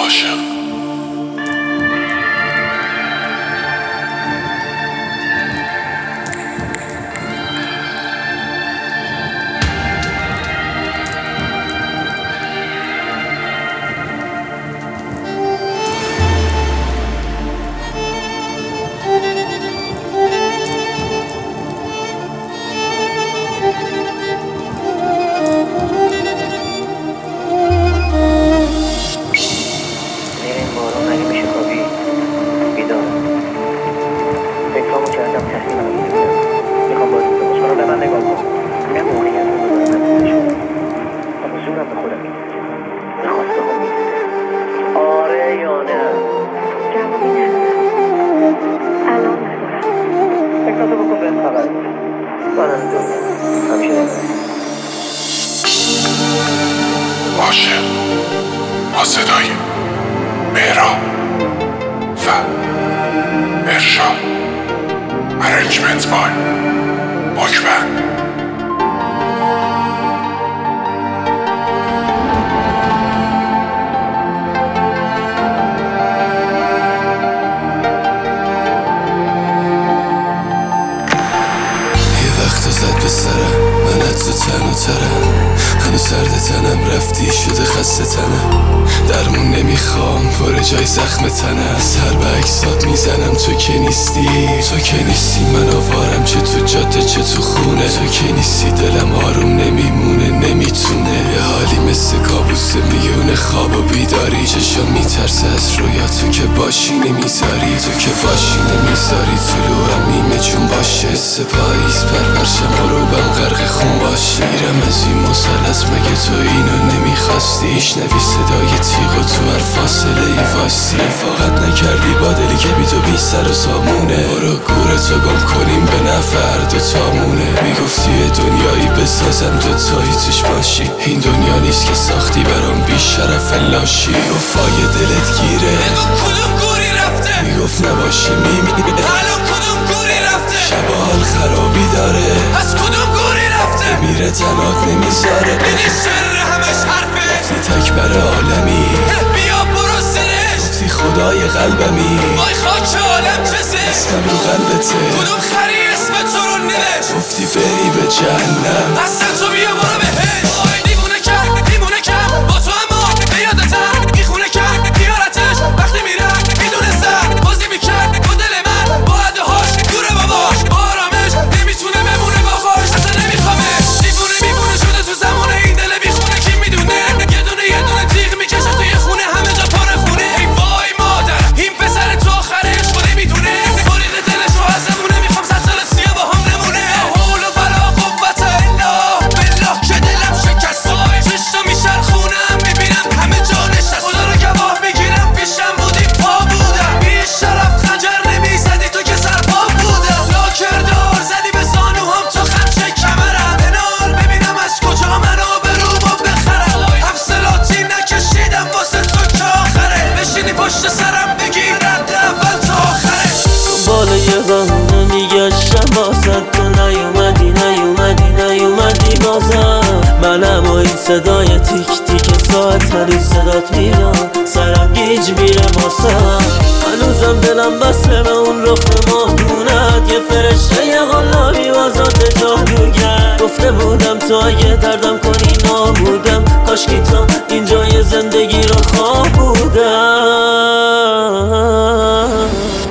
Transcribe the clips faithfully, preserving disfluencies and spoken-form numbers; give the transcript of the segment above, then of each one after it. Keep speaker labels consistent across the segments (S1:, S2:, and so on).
S1: عاشق.
S2: آره یا نه؟
S3: جوابی ندارم. الان ندارم.
S2: فکراتو بکن بهم خبر بده. منم دنیا همیشه نگرد.
S1: عاشق با صدای مهران و ارشاد. Arrangement by Bachman.
S4: منت تو تن و ترم هنو سرد تنم رفتی شده خسته تنم درمون نمیخوام پر جای زخم تنم سر به اکسات میزنم تو که نیستی تو که نیستی من آوارم چه تو جاده چه تو خونه تو که نیستی دلم آروم نمیمونه نمیتونه یه حالی مثل کابوس میونه خواب و بیداری چشم میترسه از رویا تو که باشی نمیذاری تو که باشی نمیذاری طلوعم نیمه جون باشه سپاییز پرورشم غروبم غرق خون باشه میرم از این مثلث مگه تو اینو نمیخواستی شنوی صدای تیغ و تو هر فاصله ای واستی فقط نکردی با دلی که بی تو بی سر و سامونه برو گورتو گم کنیم به نفر دو تامونه میگفتی یه دنیایی بسازم دوتایی توش باشی این دنیا نیست که ساختی برام بی شرف لاشی گفت پای دلت گیره
S5: بگو کدوم گوری رفته
S4: میگفت نباشی میمیره
S5: الان کدوم گوری رفته
S4: شبا حال خرابی داره
S5: از کدوم گوری رفته
S4: میره تنات نمیذاره
S5: دیدی شر همش حرفه
S4: گفتی تکبر عالمی
S5: بیا برو سرش
S4: گفتی خدای قلبمی
S5: وای خاک عالم چه زشت
S4: اسمم رو قلبته
S5: کدوم خری اسم تو رو نوشت
S4: گفتی بری به جهنم
S5: اصلا تو بیا برو بهش وای دیوونه کرد دیوونه کرد با تو اما به یادتم میخونه کرد بیارتش وقتی میرم میدونستم بازی میکرد با دل من با عدهاش دوره باباش با آرامش نمیتونه بمونه با خوش اصلا نمیخوامش دیوونه میمونه شده تو زمونه این دل بیخونه کی میدونه یه دونه یه دونه تیغ میکشه توی خونه همه جا پر خونه ای وای مادر این پسر تو آخرش خود میدونه بریده دلش رو ازمونه میخوام صد سال سیاه با هم نمونه حول و ولا قوت الا بالله که دلم شکست وای چشتا میچرخونم میبینم همه جا نشست خدا رو گواه میگیرم پیشم بودی پا بودم بی شرف خنجر نمیزدی تو که سرپا بودم لاکر دار زدی به زانوهام تو خمشه کمرم بنال ببینم از کجا منو برومو بخرم حفصلاتی نکشیدم واسه تو که آخره بشینی پشت سرم بگی رد اول تا آخره
S6: بالا یه بهونه میگشتم بازد تو نیومدی نیومدی نیومدی بازم منم و این صدای تیک تیک ساعت هنوز صدات میاد سرم گیج میره ماسم هنوزم دلم بسته به اون رخ ماهونت یه فرشته یه غلابی وزات جادوگر گفته بودم تو اگه دردم کنی نابودم کاشکی تو اینجای زندگی رو خواه بودم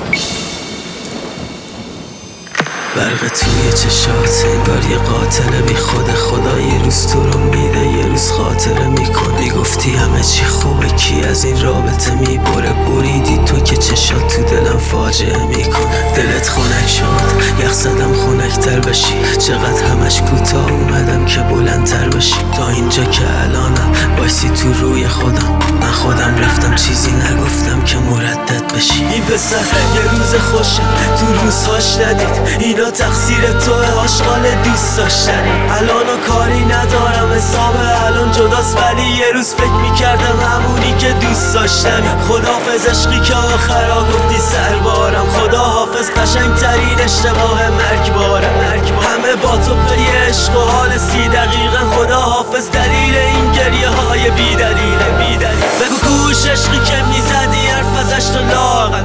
S6: برق توی چشات انگار یه قاتل بی خود خدا یه روز تو رو میده یه روز خاطره میکنی گفتی همه چی خوبه کی از این رابطه میبره بریدی تو که چشات تو دلم فاجعه میکنه دلت خنک شد یخ زدم خنکتر بشی چقدر همش کوتاه اومدم که بلندتر بشی تا اینجا که الانم بایستی تو روی خودم من خودم رفتم چیزی نگفتم که مردد بشی این پسر یه روز خوشه تو روزهاش ندید اینا تقصیر توه آشغال دوست داشتنی الانو کاری ندارم حساب الان جداست ولی یه روز فکر میکردم همونی که دوست داشتنی خداحافظ عشقی که آخرا گفتی سربارم خداحافظ قشنگترین اشتباه مرگبارم همه با تو پی عشق و حال سی دقیقا خداحافظ دلیل این گریه های بی دلیل بی دلیل بگو کوش عشقی که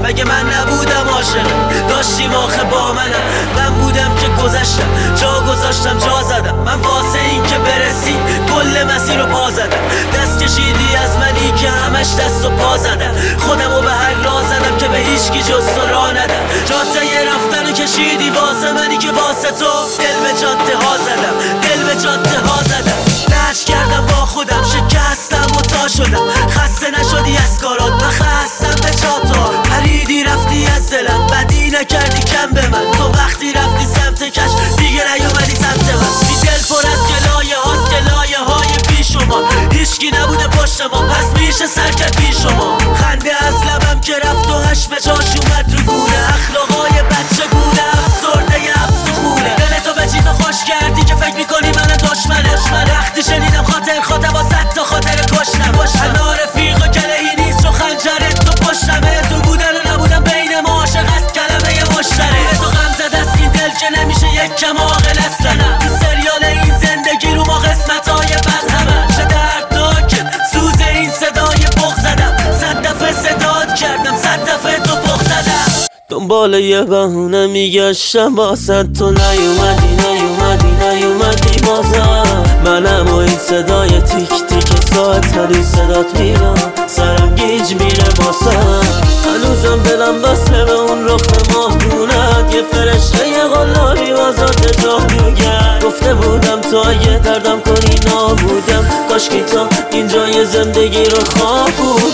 S6: مگه من نبودم عاشقت؟ داشتیم آخه با منم، من بودم که گذشتم، جا گذاشتم جا زدم. من واسه این که برسی کل مسیر رو پا زدم. دست کشیدی از منی که همش دست و پا زدم. خودم رو به هر راه زدم که به هیچکی جز تو راه ندم. جاده رفتن رو کشیدی واسه منی که واسه تو دل به جاده ها زدم، دل به جاده ها زدم. لج کردم با خودم، شکستم و تا شدم. خسته نشدی از کارات، من خستم به جاتا. پریدی رفتی از دلم، بدی نکردی کم به من. تو وقتی رفتی سمت کش دیگه نیومدی سمت من. بی دل پر از گلایه هاست، گلایه های بی شما. هیچکی نبوده پشت ما، پس میشه سر کرد بی شما. خنده از لبم که رفت و هش به جاش اومد رو گونه. اخلاقای بچه گونه، افسرده افسخونه. دل تو به چیز خوش کردی که فکر میکنی من دشمنه. وقتی شنیدم خاطر خاطر با صد تا خاطر کشتم. انا رفیق و کلهی نیست چو خنجرت تو پشتمه. تو بودن و نبودن بین ما عاشق است کلمه مشترک. تو غم زده است این دل که نمیشه یک کم عاقل استنم. تو سریال این زندگی رو ما قسمتای بد همه. چه دردناکه سوز این صدای بغض زدم. صد دفعه صدات کردم، صد دفعه تو بغض زدم. دنبال یه بهونه میگشتم واسه تو، نیومدی نیومدی نیومدی بازم. منم و این صدای تیک تیک ساعت هنوز صدات میرم، سرم گیج میره باسم. هنوزم دلم بسته به اون رخ ماهدونت. یه فرشته یه قلابی واسات جا میگرد. گفته بودم تو اگه دردم کنی نابودم. کاشکی تا اینجای زندگی رو خواب بود.